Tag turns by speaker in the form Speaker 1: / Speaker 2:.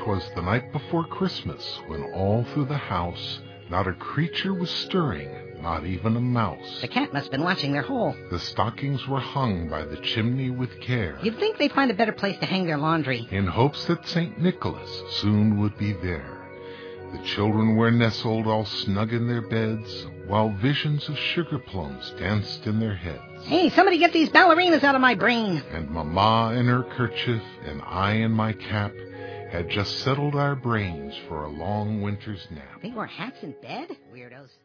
Speaker 1: 'Twas the night before Christmas, when all through the house not a creature was stirring, not even a mouse.
Speaker 2: The cat must have been watching their hole.
Speaker 1: The stockings were hung by the chimney with care.
Speaker 2: You'd think they'd find a better place to hang their laundry,
Speaker 1: in hopes that St. Nicholas soon would be there. The children were nestled all snug in their beds, while visions of sugar plums danced in their heads.
Speaker 2: Hey, somebody get these ballerinas out of my brain.
Speaker 1: And Mamma in her kerchief and I in my cap had just settled our brains for a long winter's nap.
Speaker 2: They wore hats in bed? Weirdos.